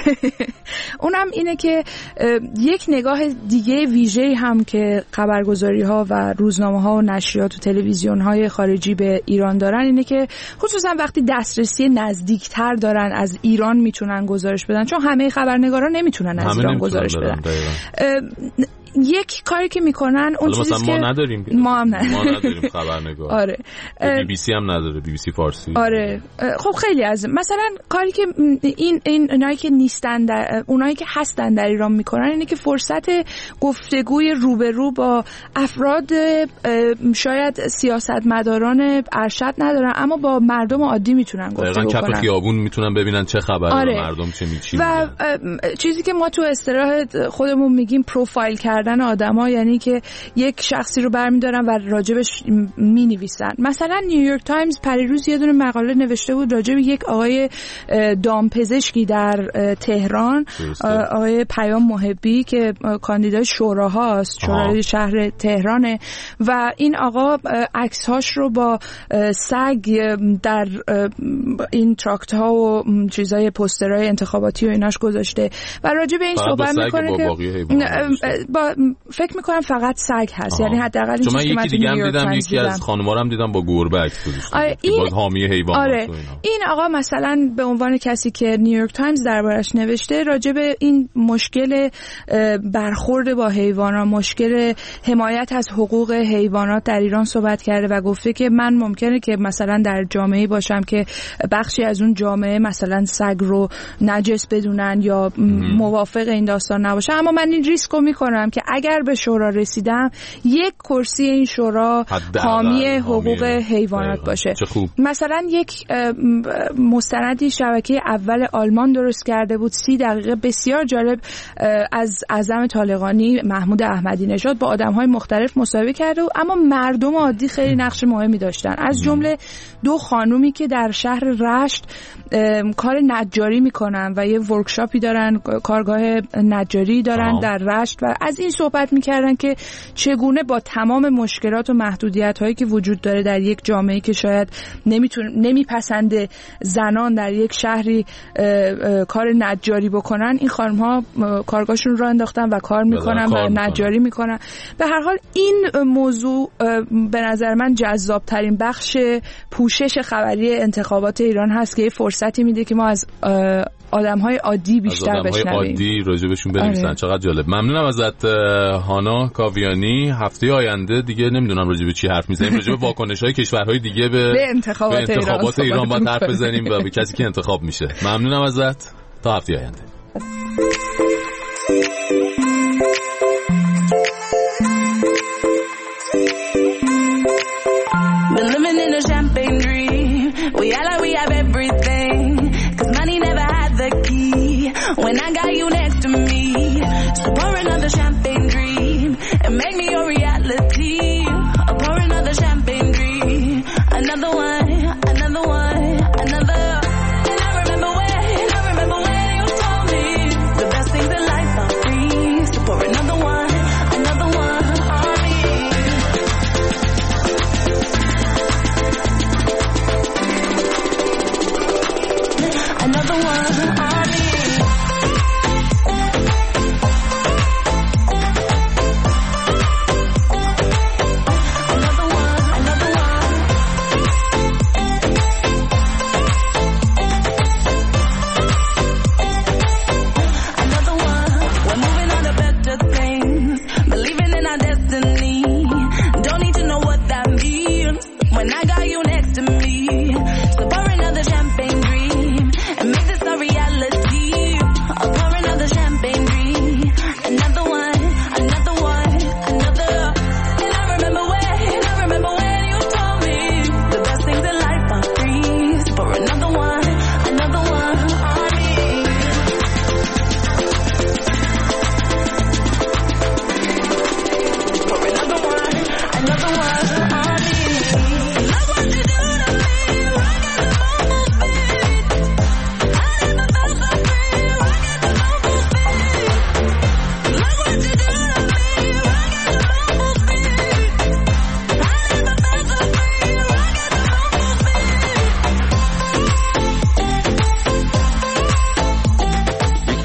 اونم اینه که یک نگاه دیگه ویژه‌ای هم که خبرگزاری‌ها و روزنامه‌ها و نشریات و تلویزیون‌های خارجی به ایران دارن اینه که خصوصا وقتی دسترسی نزدیکتر دارن از ایران میتونن گزارش بدن، چون همه خبرنگارا نمیتونن از ایران گزارش بدن. یک کاری که میکنن اون چیزی که ما نداریم، ما هم نداریم خبرنگار. آره BBC هم نداره، BBC فارسی. آره خب خیلی از مثلا کاری که اینایی که نیستن اونایی که هستن در ایران میکنن اینه که فرصت گفتگوی روبرو با افراد شاید سیاستمداران ارشد ندارن، اما با مردم عادی میتونن گفتگو کنن. کف خیابون میتونن ببینن چه خبره. آره. مردم چه میچین و چیزی که ما تو اصطلاح خودمون میگیم پروفایل کردن آدما، یعنی که یک شخصی رو برمیدارن و راجبش مینویسن. مثلا نیویورک تایمز پریروز یه دونه مقاله نوشته بود راجب یک آقای دامپزشکی در تهران، آقای پیام محبی که کاندیدای شوراهاست، شورای شهر تهرانه، و این آقا عکس‌هاش رو با سگ در این تراکت ها و چیزای پوسترهای انتخاباتی و ایناش گذاشته و راجع به این صحبت میکنه که فکر میکنم فقط سگ هست. یعنی حداقل این چیزی که من دیدم یکی از خانم‌ها هم دیدم با گربه عکس گذاشته که باز حامی حیوانات. آره. این آقا مثلا به عنوان کسی که نیویورک تایمز دربارش نوشته راجع به این مشکل برخورد با حیوانات، مشکل حمایت از حقوق حیوانات در ایران صحبت کرده و گفته که من ممکنه که مثلا در جامعه باشم که بخشی از اون جامعه مثلا سگ رو نجس بدونن یا موافق این داستان نباشه، اما من این ریسک رو میکنم که اگر به شورا رسیدم یک کرسی این شورا حامی حقوق حیوانات باشه. مثلا یک مستندی شبکه اول آلمان درست کرده بود 30 دقیقه بسیار جالب از اعظم طالقانی محمود احمدی نژاد با آدم‌های مختلف مصاحبه کرده، اما مردم عادی خیلی نقش مهمی داشتن، از جمله 2 خانومی که در شهر رشت کار نجاری میکنن و یه ورکشاپی دارن، کارگاه نجاری دارن در رشت، و از این صحبت میکردن که چگونه با تمام مشکلات و محدودیت هایی که وجود داره در یک جامعه که شاید نمیپسنده زنان در یک شهری کار نجاری بکنن، این خانم ها کارگاهشون رو انداختن و کار میکنن و نجاری میکنن. به هر حال این موضوع به نظر من جذاب ترین بخش پوشش خبری انتخابات ایران هست که فرصتی میده که ما از آدم‌های عادی بیشتر بشنویم، آدم‌های عادی راجبشون بنویسن. آره. چقدر جالب. ممنونم ازت هانا کاویانی. هفته آینده دیگه نمیدونم راجب چی حرف میزنیم، راجب واکنش‌های کشورهای دیگه به انتخابات ایران باید حرف بزنیم و به کسی که انتخاب میشه. ممنونم ازت. تا هفته آینده. We act like we have everything, 'cause money never had the key. When I got you next to me, so pour another champagne dream and make me your reality. Pour another champagne dream, another one, another one, another. And I remember when you told me the best things in life are free. So pour another one on me. Another one on me.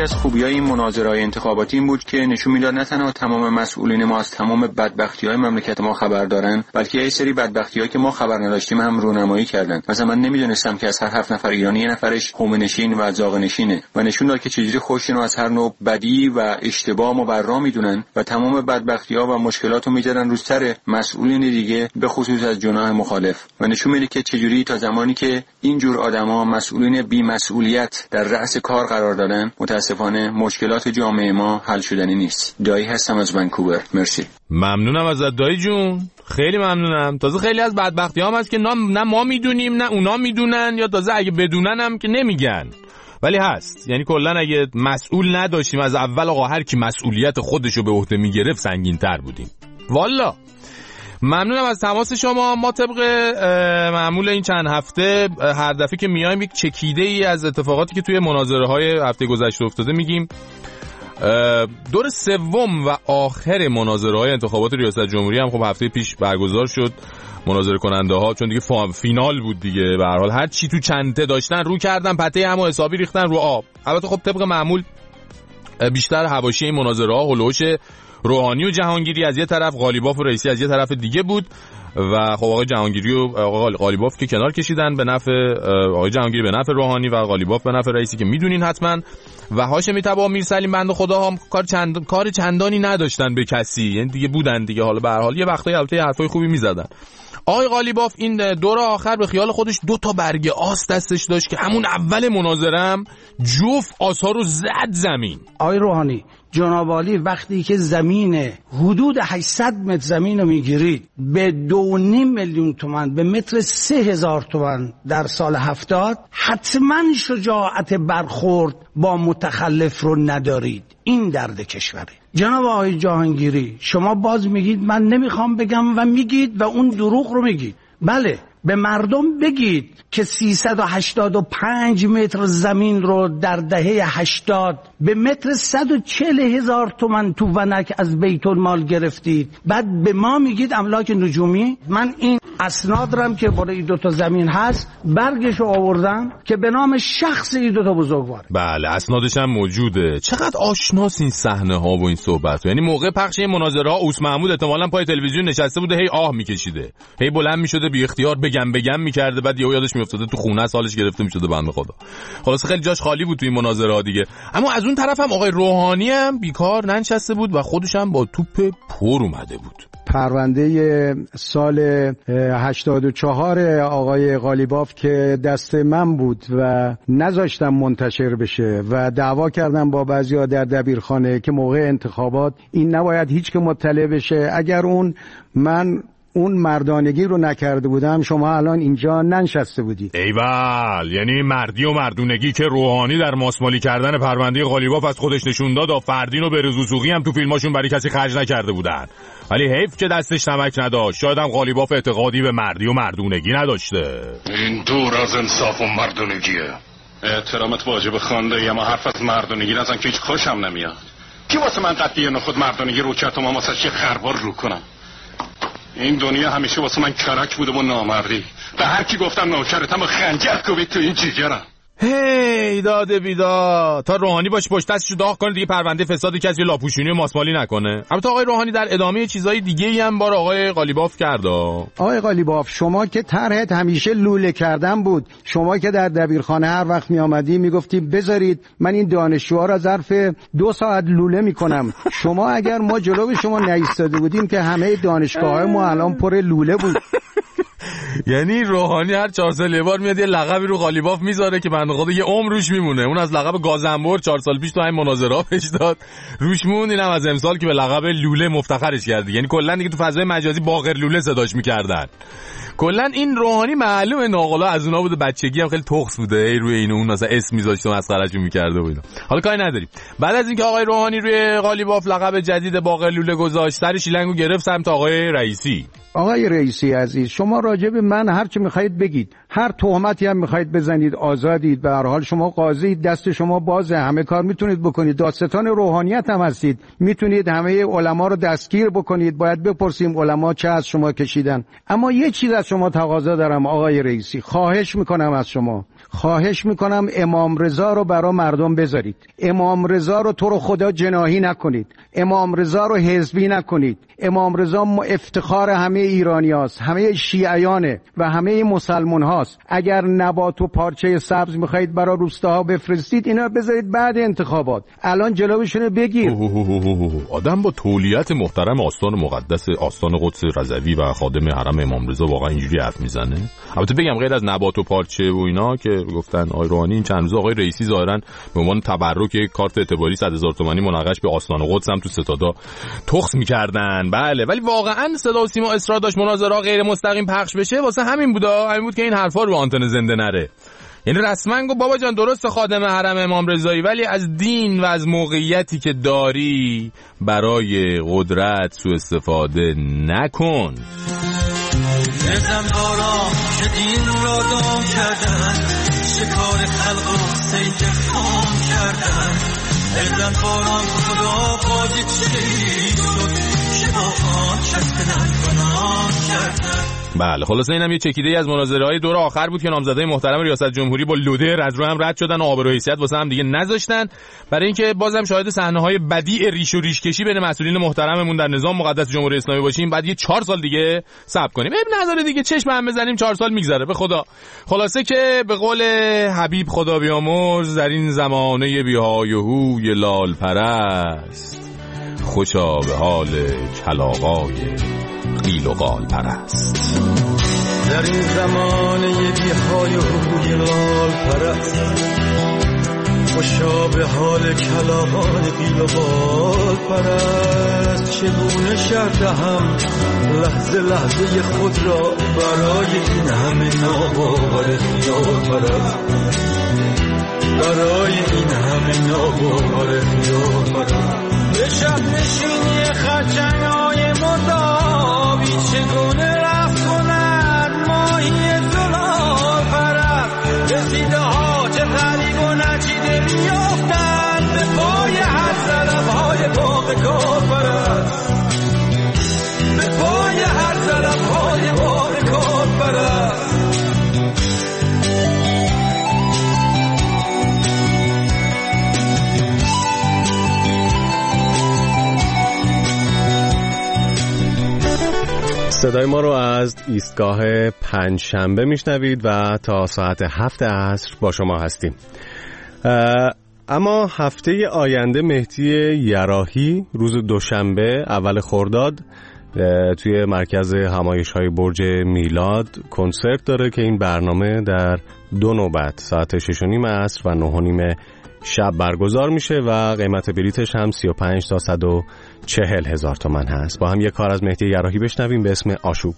از خوبی‌های این مناظره‌های انتخاباتی این بود که نشون میداد نه تنها تمام مسئولین ما از تمام بدبختی‌های مملکت ما خبر دارن، بلکه یه سری بدبختی‌هایی که ما خبر نداشتیم هم رونمایی کردن. مثلا من نمیدونستم که از هر 7 نفر ایرانی یه نفرش هومنشین و زاغنشینه و نشون داد که چجوری خودشونو از هر نوع بدی و اشتباه مبرا میدونن و تمام بدبختی‌ها و مشکلاتو میذارن رو سر مسئولین دیگه، به خصوص از جناح مخالف، و نشون میده که چجوری تا زمانی که این جور آدما مسئولین بی‌مسئولیت در رأس کار قرار دارن، متاسفانه مشکلات جامعه ما حل شدنی نیست. دایی هستم از ونکوور. مرسی. ممنونم ازت دایی جون، خیلی ممنونم. تازه خیلی از بدبختی هم هست که نه ما میدونیم نه اونا میدونن، یا تازه اگه بدونن هم که نمیگن، ولی هست. یعنی کلا اگه مسئول نداشتیم از اول، آقا هر کی مسئولیت خودشو به عهده میگرفت سنگین‌تر بودیم. والا ممنونم از تماس شما. ما طبق معمول این چند هفته هر دفعه که میایم یک چکیده ای از اتفاقاتی که توی مناظره های هفته گذشته افتاده میگیم. دور سوم و آخر مناظره های انتخابات ریاست جمهوری هم خب هفته پیش برگزار شد. مناظره کننده ها چون دیگه فینال بود دیگه، به هر حال هر چی تو چنته داشتن رو کردن، پته همو حسابی ریختن رو آب. البته خب طبق معمول بیشتر حواشی این مناظره ها هولوش روحانی و جهانگیری از یه طرف، قالیباف و رئیسی از یه طرف دیگه بود و خب آقای جهانگیری و آقای قالیباف که کنار کشیدن به نفع آقای جهانگیری، به نفع روحانی و قالیباف به نفع رئیسی که میدونین حتما. و هاشمی طبا و میرسلیم بنده خدا هم کار چندانی نداشتن به کسی، یعنی دیگه بودن دیگه. حالا به هر حال یه وقتایی البته حرفای خوبی میزدن. آقای قالیباف این دور آخر به خیال خودش 2 تا برگ آس دستش داشت که همون اول مناظرم جفت آسا رو زد زمین. آقای روحانی جناب عالی وقتی که زمین حدود 800 متر زمین رو میگیرید به 2.5 میلیون تومان، به متر 3000 تومان در سال 70، حتما شجاعت برخورد با متخلف رو ندارید. این درد کشوره. جناب آقای جهانگیری شما باز میگید من نمیخوام بگم و میگید و اون دروغ رو میگید. بله، به مردم بگید که 385 متر زمین رو در دهه 80 به متر 140,000 تومان تو ونک از بیت المال گرفتید، بعد به ما میگید املاک نجومی. من این اسناد رم که برای 2 تا زمین هست برگشو آوردم که به نام شخص این 2 تا بزرگوار. بله اسنادش هم موجوده. چقدر آشناس این صحنه ها و این صحبت. یعنی موقع پخش این مناظره ها اوس محمود احتمالاً پای تلویزیون نشسته بوده، هی آه میکشیده، هی بلند میشده بی اختیار بگم میکرده، بعد یادش میافتاده تو خونه سالش گرفته میشده بنده خدا. خلاص خیلی جاش خالی بود تو این مناظره ها دیگه. اما از اون طرف هم آقای روحانی هم بیکار ننشسته بود و خودش هم با توپ پر اومده بود. پرونده سال 84 آقای قالیباف که دست من بود و نذاشتم منتشر بشه و دعوا کردم با بعضیا در دبیرخانه که موقع انتخابات این نباید هیچ که مطلع بشه. اگر من اون مردانگی رو نکرده بودم شما الان اینجا ننشسته بودید. ایول، یعنی مردی و مردونگی که روحانی در ماسمالی کردن پرونده قالیباف از خودش نشون داد و فردین و برزوسوقی هم تو فیلماشون برای کسی خرج نکرده بودن. ولی حیف که دستش نمک نداشت. شاید هم قالیباف اعتقادی به مردی و مردونگی نداشته. این دور از انصاف و مردونگیه. احترامت واجب خانده، اما حرف از مردونگی نزن که هیچ خوشم نمیاد. کی واسه من قطعی نخود مردونگی رو کرد و من واسه چه خربار رو کنم؟ این دنیا همیشه واسه من کرک بوده و نامردی. به هر کی گفتم نوکرتم و خنجر کوبید تو این جیگرم. هی داده بیداد تا روحانی باش پشت دستشو داغ کنه دیگه پرونده فساد کسی لاپوشونی و ماسمالی نکنه. البته آقای روحانی در ادامه چیزای دیگه‌ای هم بار آقای قالیباف کرد. آقای قالیباف شما که طرحت همیشه لوله کردن بود، شما که در دبیرخانه هر وقت می آمدی میگفتی بذارید من این دانشجوها را ظرف 2 ساعت لوله میکنم. شما اگر ما جلوی شما نایستاده بودیم که همه دانشگاه‌های ما الان پر لوله بود. یعنی روحانی هر 4 سال یه بار میاد یه لقبی رو قالیباف میذاره که بنده خدا یه عمر روش میمونه. اون از لقب گازنبر 4 سال پیش تو همین مناظره بهش داد، روش مون. اینم از امسال که به لقب لوله مفتخرش کرد. یعنی کلا دیگه تو فضای مجازی باقر لوله صداش میکردن. کلا این روحانی معلومه ناقلا از اونها بوده، بچگی هم خیلی تخس بوده، روی این اون مثلا اسم میذاشت و مسخرهشون میکرده و اینا. حالا کاری نداریم. بعد از اینکه آقای روحانی روی قالیباف لقب جدید باقر لوله گذاشت، سر شیلنگو گرفت سمت آقای رئیسی. آقای رئیسی عزیز شما راجع به من هر چی میخواید بگید، هر تهمتی هم میخواید بزنید، آزادید. به هر حال شما قاضی، دست شما بازه، همه کار میتونید بکنید، دادستان روحانیت هم هستید، میتونید همه علما رو دستگیر بکنید. باید بپرسیم علما چه از شما کشیدن. اما یه چیز از شما تقاضا دارم آقای رئیسی، خواهش میکنم از شما، خواهش میکنم امام رضا رو برای مردم بذارید. امام رضا رو تو رو خدا جناحی نکنید. امام رضا رو حزبی نکنید. امام رضا افتخار همه ایرانی هاست، همه شیعیانه و همه مسلمان هاست. اگر نبات و پارچه سبز میخواید برای روستاها بفرستید، اینا بذارید بعد انتخابات. الان جلوشونو بگیر. آدم با تولیت محترم آستان مقدس آستان قدس رضوی و خادم حرم امام رضا واقعا اینجوری حرف میزنه؟ البته بگم غیر از نبات و پارچه و اینا که گفتن آقای روحانی، این چند روز آقای رئیسی ظاهرا به عنوان تبرک یک کارت اعتباری 100,000 تومانی مناقش به آستان قدس هم تو ستادا تخس می‌کردن. بله، ولی واقعا صدا و سیما اصرار داشت مناظره غیر مستقیم پخش بشه، واسه همین بود که این حرفا رو آنتن زنده نره. یعنی رسما گفت بابا جان درست خادم حرم امام رضایی، ولی از دین و از موقعیتی که داری برای قدرت سوء استفاده نکن. بزن بارا که دین را دام کردن، شکار خلق و سید خام کردن. بزن بارا خدا بازی چی شد که با آن شستنن گناه کردن. بله، خلاصه اینم یه چکیده از مناظره‌های دور آخر بود که نامزدای محترم ریاست جمهوری با لودر از رو هم رد شدن و آبرو و حیثیت واسه هم دیگه نذاشتن، برای اینکه بازم شاهد صحنه‌های بدیع ریش و ریش کشی بین مسئولین محترممون در نظام مقدس جمهوری اسلامی باشیم. بعد یه 4 سال دیگه صبر کنیم، اب نداره دیگه، چشم هم بزنیم 4 سال میگذره به خدا. خلاصه که به قول حبیب خدا بیامرز، در این زمانه بی‌های و هوی لال پرست، خوشا به حال کلاغای قیل و قال پرست. در این زمانه بی‌های و هوی لال پرست، خوشا به حال کلاغان قیل و قال پرست. چگونه شرط هم لحظه لحظه خود را برای این همه ناباور خیال پرست، برای این همه ناباور خیال پرست. به شب نشینی خرچنگ‌های مردابی چگونه رفت کند ماهی زلال پرست. رسیده ها چه غریب و نچیده بیافتند به پای هر طرف‌های باغ کار پرست، به پای هر طرف‌های باغ کار پرست. صدای ما رو از ایستگاه پنجشنبه میشنوید و تا ساعت 7 عصر با شما هستیم. اما هفته آینده مهدی یراحی روز دوشنبه اول خرداد توی مرکز همایش‌های برج میلاد کنسرت داره که این برنامه در 2 نوبت ساعت 6:30 عصر و 9:30 شب برگزار میشه و قیمت بلیتش هم 35 تا 140 هزار تومان هست. با هم یک کار از مهدی یراحی بشنویم به اسم آشوب.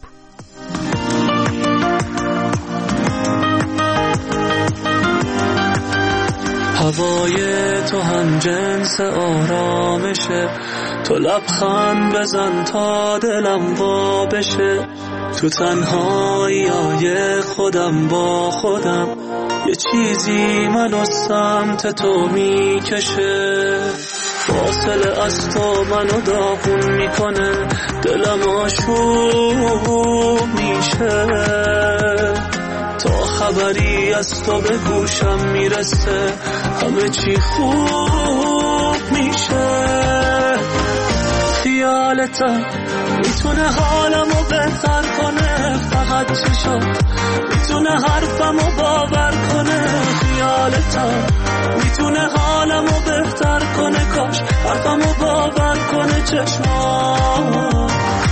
هوای تو هم جنس آرامشه، تو لبخند بزن تا دلم وا بشه. تو تنهایی خودم با خودم، یه چیزی منو سمت تو میکشه. فاصله از تو منو داغون میکنه، دلم آشوب میشه. تا خبری از تو به گوشم میرسه، همه چی خوب میشه. خیالتم میتونه حالمو بهتر کنه، فقط چشات میتونه حرفمو باور کنه. خیالتم میتونه حالمو بهتر کنه، کاش حرفمو باور کنه چشمات.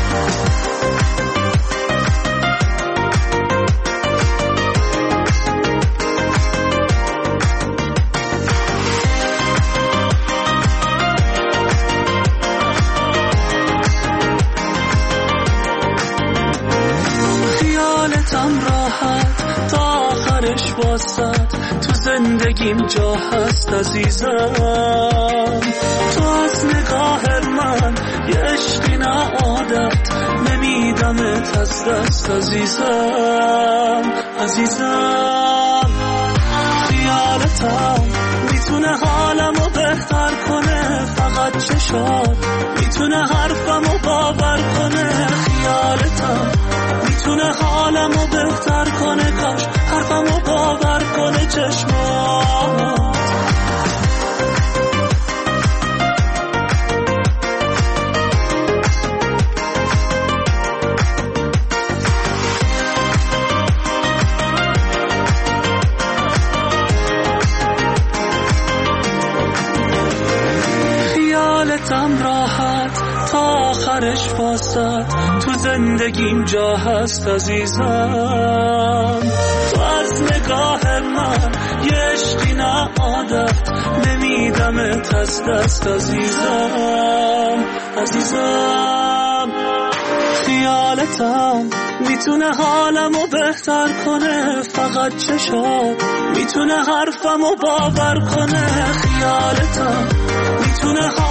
راحت تا آخرش واسد، تو زندگیم جا هست عزیزم. تو از نگاه من یه عشقی نه عادت، نمیدمت از دست عزیزم. عزیزم خیالتم میتونه حالمو بهتر کنه، فقط چشات میتونه حرفمو باور کنه. خیالتم میتونه حالمو بهتر کنه، کاش حرفمو باور باور کنه چشمات. خیالتم راحت تا آخرش واسط تو زندگیم جا هست عزیزم. تو از نگاه من یه عشقی نه عادت نمیدم از دست عزیزم. عزیزم خیالتم میتونه حالمو بهتر کنه، فقط چشات میتونه حرفمو باور کنه. خیالتم میتونه